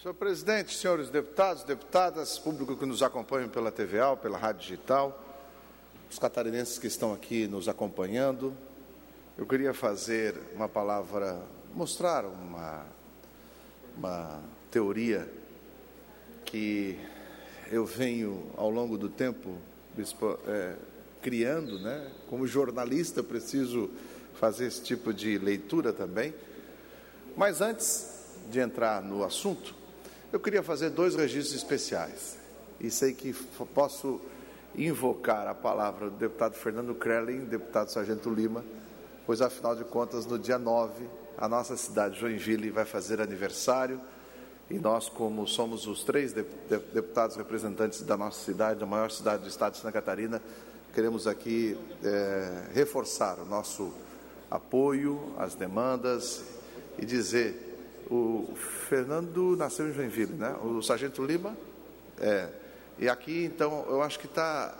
Senhor presidente, senhores deputados, deputadas, público que nos acompanha pela TVA, pela rádio digital, os catarinenses que estão aqui nos acompanhando, eu queria fazer uma palavra, mostrar uma teoria que eu venho, ao longo do tempo, criando, né? Como jornalista, preciso fazer esse tipo de leitura também. Mas antes de entrar no assunto, eu queria fazer 2 registros especiais. E sei que posso invocar a palavra do deputado Fernando Krelin, deputado Sargento Lima, pois, afinal de contas, no dia 9, a nossa cidade, Joinville, vai fazer aniversário. E nós, como somos os 3 deputados representantes da nossa cidade, da maior cidade do estado de Santa Catarina, queremos aqui reforçar o nosso apoio às demandas e dizer, o Fernando nasceu em Joinville, né? O Sargento Lima, e aqui, então, eu acho que está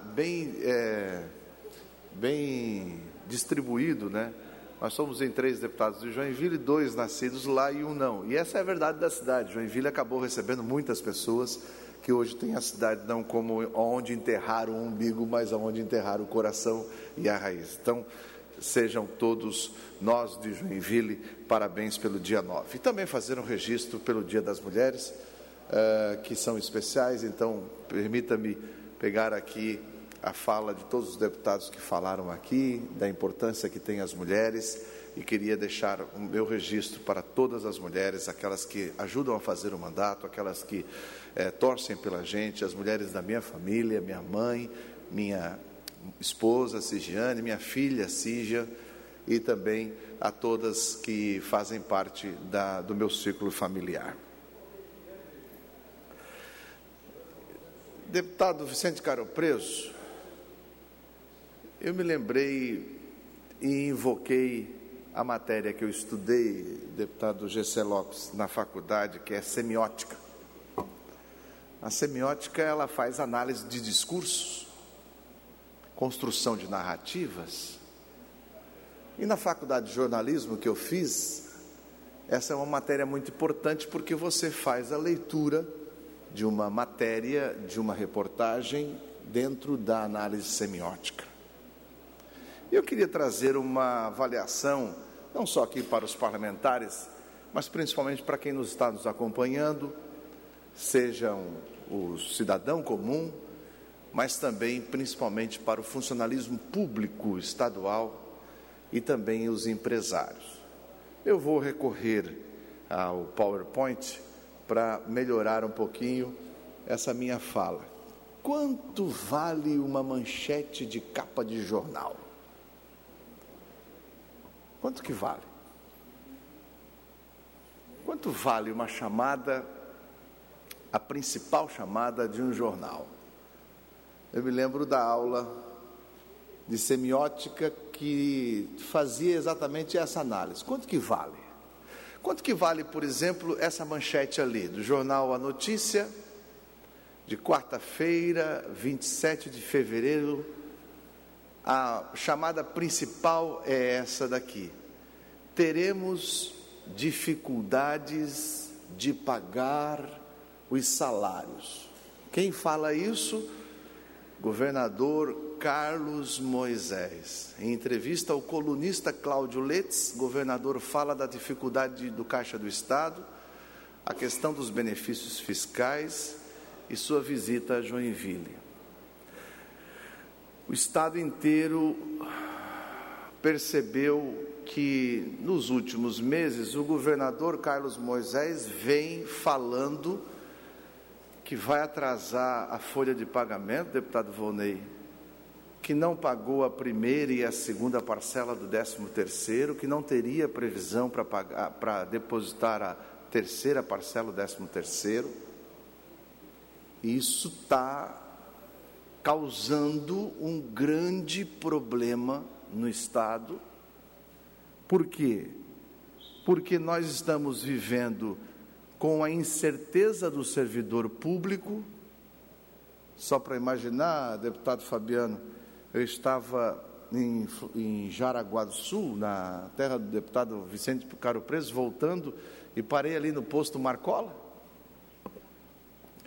bem distribuído, né? Nós somos em 3 deputados de Joinville, 2 nascidos lá e 1 não. E essa é a verdade da cidade. Joinville acabou recebendo muitas pessoas que hoje têm a cidade não como onde enterrar o umbigo, mas onde enterrar o coração e a raiz. Então, sejam todos nós de Joinville, parabéns pelo dia 9. E também fazer um registro pelo Dia das Mulheres, que são especiais. Então, permita-me pegar aqui a fala de todos os deputados que falaram aqui, da importância que tem as mulheres, e queria deixar o meu registro para todas as mulheres, aquelas que ajudam a fazer o mandato, aquelas que torcem pela gente, as mulheres da minha família, minha mãe, minha esposa Cigiane, minha filha Cígia, e também a todas que fazem parte do meu círculo familiar. Deputado Vicente Caro Preso, eu me lembrei e invoquei a matéria que eu estudei, deputado Gessé Lopes, na faculdade, que é semiótica. A semiótica, ela faz análise de discursos, construção de narrativas. E na faculdade de jornalismo que eu fiz, essa é uma matéria muito importante, porque você faz a leitura de uma matéria, de uma reportagem, dentro da análise semiótica. Eu queria trazer uma avaliação, não só aqui para os parlamentares, mas principalmente para quem está nos acompanhando, sejam o cidadão comum, mas também, principalmente, para o funcionalismo público estadual e também os empresários. Eu vou recorrer ao PowerPoint para melhorar um pouquinho essa minha fala. Quanto vale uma manchete de capa de jornal? Quanto que vale? Quanto vale uma chamada, a principal chamada de um jornal? Eu me lembro da aula de semiótica que fazia exatamente essa análise. Quanto que vale? Quanto que vale, por exemplo, essa manchete ali, do jornal A Notícia, de quarta-feira, 27 de fevereiro, a chamada principal é essa daqui: teremos dificuldades de pagar os salários. Quem fala isso? Governador Carlos Moisés. Em entrevista ao colunista Cláudio Letts, governador fala da dificuldade do Caixa do Estado, a questão dos benefícios fiscais e sua visita a Joinville. O Estado inteiro percebeu que, nos últimos meses, o governador Carlos Moisés vem falando que vai atrasar a folha de pagamento, deputado Volney, que não pagou a primeira e a segunda parcela do 13º, que não teria previsão para depositar a terceira parcela do 13º. Isso está causando um grande problema no Estado. Por quê? Porque nós estamos vivendo com a incerteza do servidor público. Só para imaginar, deputado Fabiano, eu estava em Jaraguá do Sul, na terra do deputado Vicente Caro Preso, voltando, e parei ali no posto Marcola.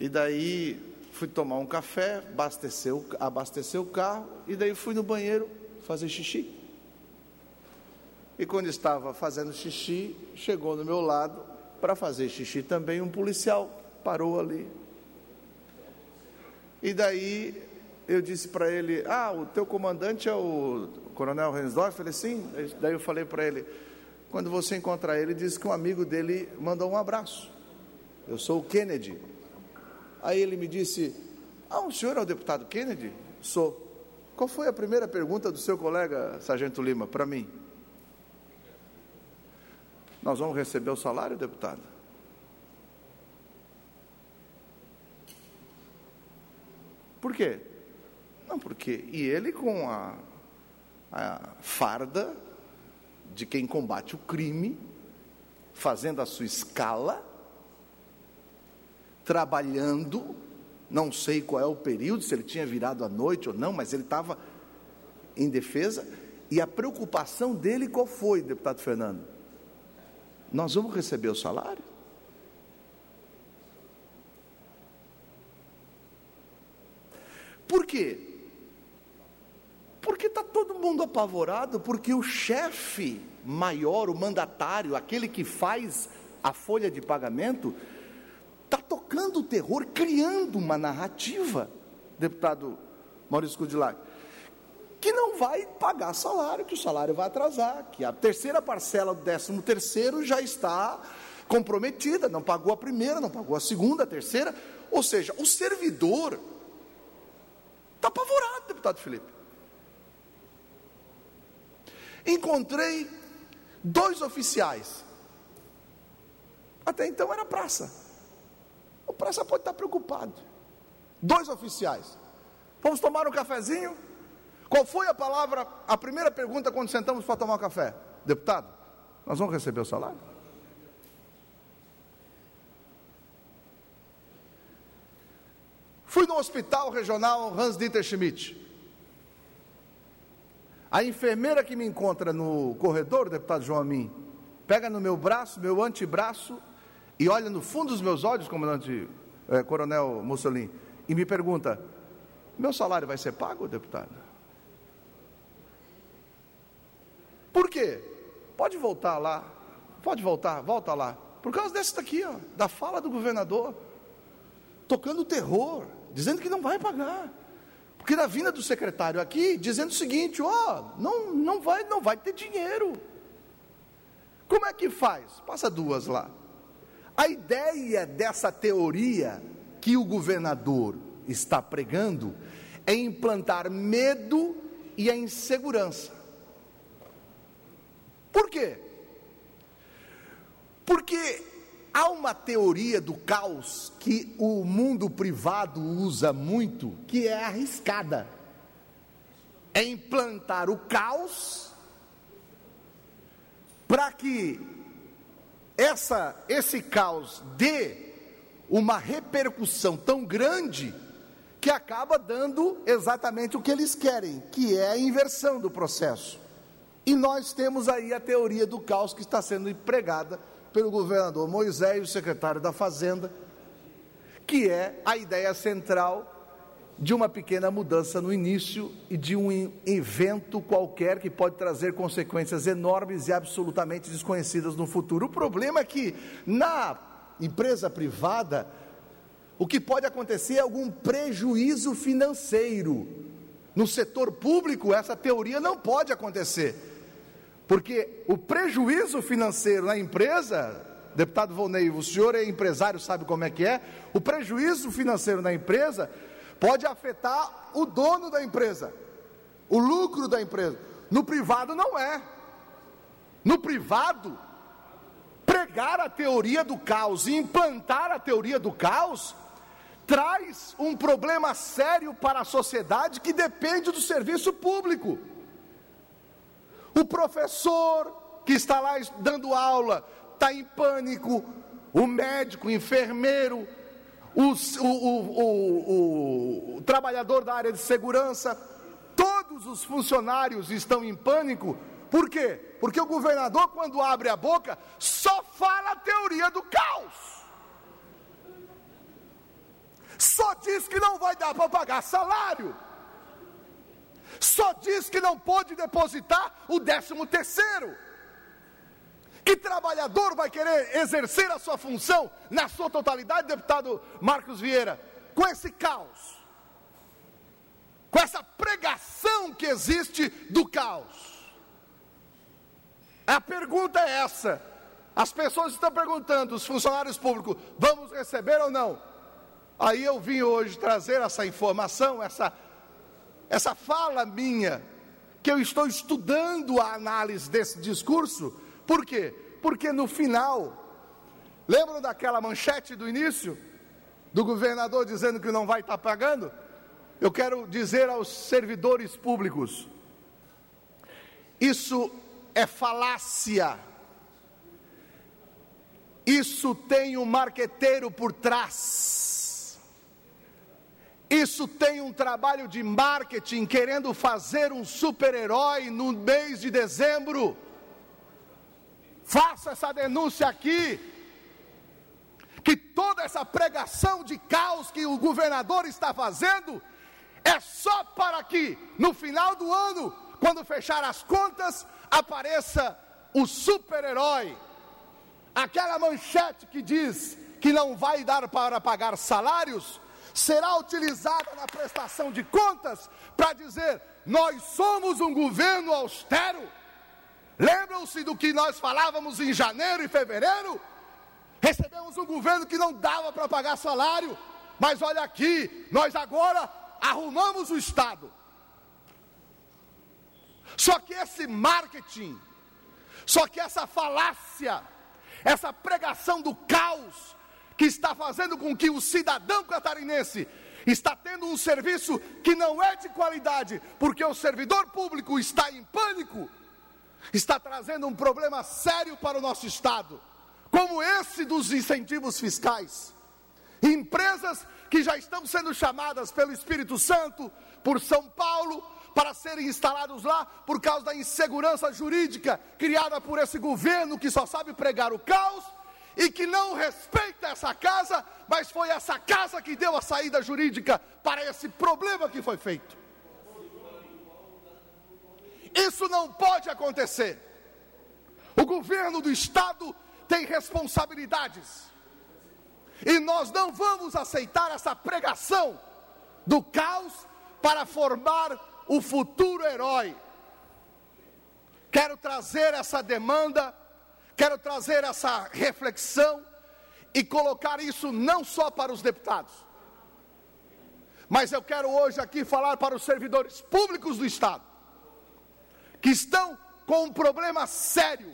E daí fui tomar um café, abastecer o carro, e daí fui no banheiro fazer xixi. E quando estava fazendo xixi, chegou no meu lado para fazer xixi também um policial, parou ali. E daí eu disse para ele: o teu comandante é o Coronel Rensdorf? Eu falei: sim. Daí eu falei para ele: quando você encontrar ele, diz que um amigo dele mandou um abraço. Eu sou o Kennedy. Aí ele me disse: o senhor é o deputado Kennedy? Sou. Qual foi a primeira pergunta do seu colega Sargento Lima para mim? Nós vamos receber o salário, deputado? Por quê? Não, porque... E ele com a farda de quem combate o crime, fazendo a sua escala, trabalhando, não sei qual é o período, se ele tinha virado à noite ou não, mas ele estava em defesa. E a preocupação dele qual foi, deputado Fernando? Nós vamos receber o salário? Por quê? Porque está todo mundo apavorado, porque o chefe maior, o mandatário, aquele que faz a folha de pagamento, está tocando o terror, criando uma narrativa, deputado Maurício Kudilac, que não vai pagar salário, que o salário vai atrasar, que a terceira parcela do 13º já está comprometida, não pagou a primeira, não pagou a segunda, a terceira, ou seja, o servidor está apavorado, deputado Felipe. Encontrei 2 oficiais, até então era praça, o praça pode estar preocupado, 2 oficiais, vamos tomar um cafezinho? Qual foi a primeira pergunta quando sentamos para tomar um café? Deputado, nós vamos receber o salário? Fui no hospital regional Hans-Dieter Schmidt. A enfermeira que me encontra no corredor, deputado João Amin, pega no meu braço, meu antebraço, e olha no fundo dos meus olhos, coronel Mussolini, e me pergunta: meu salário vai ser pago, deputado? Por quê? Pode voltar lá, volta lá. Por causa dessa daqui, da fala do governador, tocando terror, dizendo que não vai pagar. Porque na vinda do secretário aqui, dizendo o seguinte: não vai ter dinheiro. Como é que faz? Passa 2 lá. A ideia dessa teoria que o governador está pregando é implantar medo e a insegurança. Por quê? Porque há uma teoria do caos que o mundo privado usa muito, que é arriscada. É implantar o caos para que esse caos dê uma repercussão tão grande que acaba dando exatamente o que eles querem, que é a inversão do processo. E nós temos aí a teoria do caos que está sendo empregada pelo governador Moisés, o secretário da Fazenda, que é a ideia central de uma pequena mudança no início e de um evento qualquer que pode trazer consequências enormes e absolutamente desconhecidas no futuro. O problema é que na empresa privada, o que pode acontecer é algum prejuízo financeiro. No setor público, essa teoria não pode acontecer. Porque o prejuízo financeiro na empresa, deputado Volney, o senhor é empresário, sabe como é que é? O prejuízo financeiro na empresa pode afetar o dono da empresa, o lucro da empresa. No privado não é. No privado, pregar a teoria do caos e implantar a teoria do caos traz um problema sério para a sociedade que depende do serviço público. O professor que está lá dando aula está em pânico, o médico, o enfermeiro, o trabalhador da área de segurança, todos os funcionários estão em pânico. Por quê? Porque o governador, quando abre a boca, só fala a teoria do caos. diz que não vai dar para pagar salário. Só diz que não pode depositar o 13º. Que trabalhador vai querer exercer a sua função na sua totalidade, deputado Marcos Vieira, com esse caos? Com essa pregação que existe do caos? A pergunta é essa. As pessoas estão perguntando, os funcionários públicos, vamos receber ou não? Aí eu vim hoje trazer essa informação, essa fala minha, que eu estou estudando a análise desse discurso. Por quê? Porque no final, lembram daquela manchete do início, do governador dizendo que não vai estar pagando? Eu quero dizer aos servidores públicos, isso é falácia, isso tem um marqueteiro por trás, isso tem um trabalho de marketing querendo fazer um super-herói no mês de dezembro. Faço essa denúncia aqui, que toda essa pregação de caos que o governador está fazendo, é só para que no final do ano, quando fechar as contas, apareça o super-herói. Aquela manchete que diz que não vai dar para pagar salários, será utilizada na prestação de contas para dizer, nós somos um governo austero. Lembram-se do que nós falávamos em janeiro e fevereiro? Recebemos um governo que não dava para pagar salário, mas olha aqui, nós agora arrumamos o Estado. Só que esse marketing, só que essa falácia, essa pregação do caos, que está fazendo com que o cidadão catarinense está tendo um serviço que não é de qualidade, porque o servidor público está em pânico, está trazendo um problema sério para o nosso Estado, como esse dos incentivos fiscais. Empresas que já estão sendo chamadas pelo Espírito Santo, por São Paulo, para serem instalados lá, por causa da insegurança jurídica criada por esse governo que só sabe pregar o caos, e que não respeita essa casa, mas foi essa casa que deu a saída jurídica para esse problema que foi feito. Isso não pode acontecer. O governo do Estado tem responsabilidades, e nós não vamos aceitar essa pregação do caos para formar o futuro herói. Quero trazer essa demanda, quero trazer essa reflexão e colocar isso não só para os deputados, mas eu quero hoje aqui falar para os servidores públicos do Estado, que estão com um problema sério,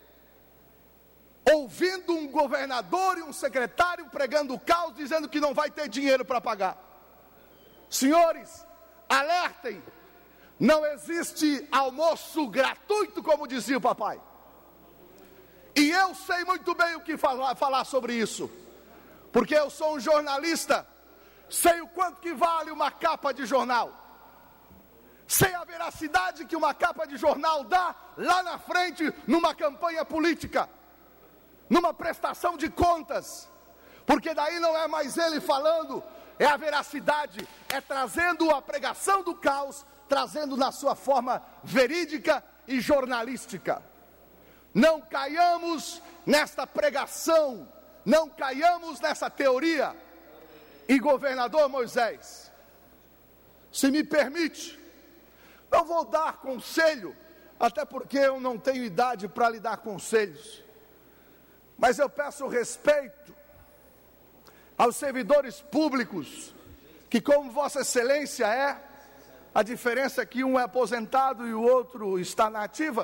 ouvindo um governador e um secretário pregando o caos, dizendo que não vai ter dinheiro para pagar. Senhores, alertem, não existe almoço gratuito, como dizia o papai. E eu sei muito bem o que falar sobre isso, porque eu sou um jornalista, sei o quanto que vale uma capa de jornal, sei a veracidade que uma capa de jornal dá lá na frente, numa campanha política, numa prestação de contas, porque daí não é mais ele falando, é a veracidade, é trazendo a pregação do caos, trazendo na sua forma verídica e jornalística. Não caiamos nesta pregação, não caiamos nessa teoria. E governador Moisés, se me permite, não vou dar conselho, até porque eu não tenho idade para lhe dar conselhos, mas eu peço respeito aos servidores públicos, que como Vossa Excelência é, a diferença é que um é aposentado e o outro está na ativa.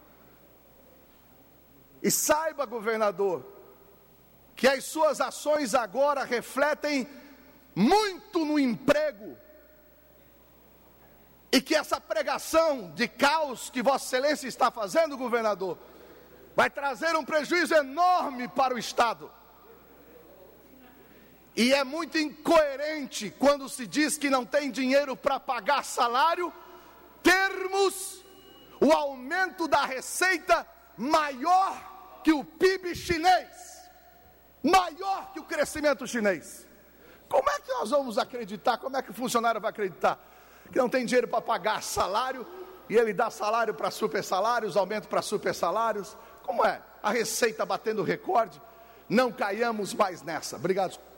E saiba, governador, que as suas ações agora refletem muito no emprego, e que essa pregação de caos que Vossa Excelência está fazendo, governador, vai trazer um prejuízo enorme para o Estado. E é muito incoerente quando se diz que não tem dinheiro para pagar salário, termos o aumento da receita maior que o PIB chinês, maior que o crescimento chinês. Como é que nós vamos acreditar? Como é que o funcionário vai acreditar? Que não tem dinheiro para pagar salário, e ele dá salário para super salários, aumento para super salários. Como é? A Receita batendo recorde. Não caiamos mais nessa. Obrigado.